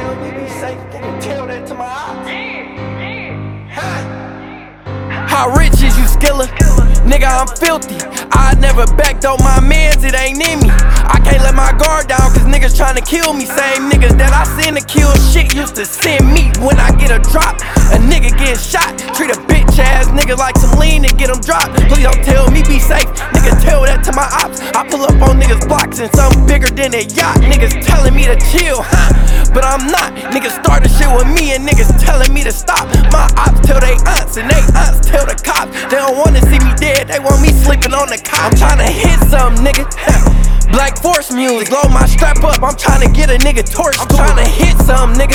tell me be safe, tell that to my eyes. How rich is you, Skilla? Nigga, I'm filthy. I never backed my mans, it ain't in me. I can't let my guard down, cause niggas tryna kill me. Same niggas that I send to kill shit used to send me. When I get a drop, a nigga get shot. Treat a bitch ass nigga like some lean and get him dropped. Please don't tell me be safe, nigga, tell that to my ops. I pull up on niggas blocks and something bigger than a yacht. Niggas telling me to chill, but I'm not. Niggas started shit with me and niggas telling me to stop. My ops tell they aunts and they aunts tell the cops. They don't wanna see me dead, they want me sleeping on the couch. I'm tryna hit some nigga. Black Force music, load my strap up, I'm tryna get a nigga torch. I'm tryna hit some nigga.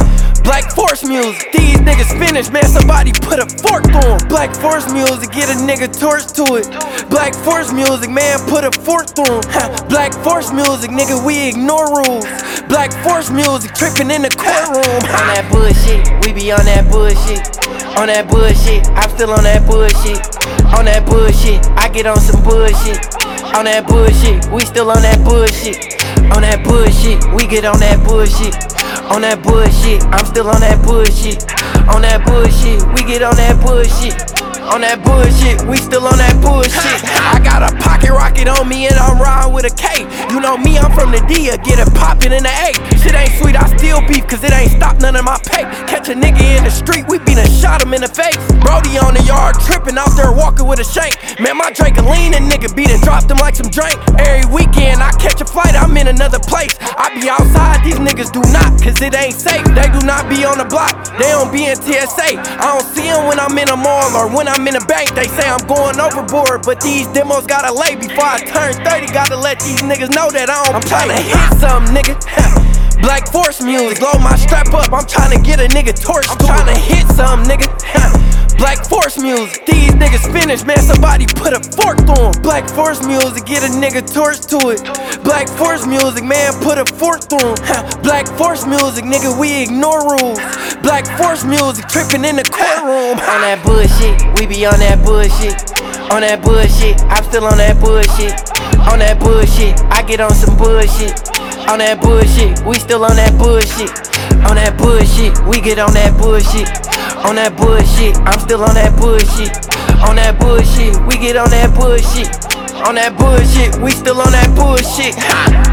Black Force music, these niggas finished, man, somebody put a fork through 'em. Black Force music, get a nigga torch to it. Black Force music, man, put a fork through 'em. Black Force music, nigga, we ignore rules. Black Force music, tripping in the courtroom. On that bullshit, we be on that bullshit. On that bullshit, I'm still on that bullshit. On that bullshit, I get on some bullshit. On that bullshit, we still on that bullshit. On that bullshit, we get on that bullshit. On that bullshit, I'm still on that bullshit. On that bullshit, we get on that bullshit. On that bullshit, we still on that bullshit. I got a pocket rocket on me and I'm riding with a K. You know me, I'm from the D, get it poppin' in the A. Shit ain't sweet, I still beef, cause it ain't stopped none of my pay. Catch a nigga in the street, we beat and shot him in the face. Brody on the yard, trippin' out there walking with a shank. Man, my Drake a lean and nigga beat and dropped him like some drink. Every weekend I catch a flight, I'm in another place. I be outside, these niggas do not, cause it ain't safe. They do not be on the block, they don't be in TSA. I don't see them when I'm in a mall or when I'm in a bank. They say I'm going overboard, but these demos gotta lay before I turn 30. Gotta let these niggas know that I'm tryna hit some nigga. Black Force music, load my strap up, I'm tryna get a nigga torch. I'm tryna hit some nigga. Black Force music, these niggas finished, man, somebody put a fork through 'em. Black Force music, get a nigga torch to it. Black Force music, man, put a fork through 'em. Black Force music, nigga, we ignore rules. Black Force music, tripping in the courtroom. On that bullshit, we be on that bullshit. On that bullshit, I'm still on that bullshit. On that bullshit, I get on some bullshit. On that bullshit, we still on that bullshit. On that bullshit, we get on that bullshit. On that bullshit, I'm still on that bullshit. On that bullshit, we get on that bullshit. On that bullshit, we still on that bullshit.